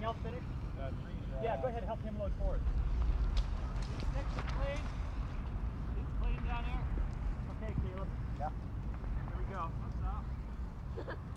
Cal finish? Yeah, go ahead and help him load forward. Next is clean. It's clean down there. Okay, Caleb. Yeah. Here we go. What's up?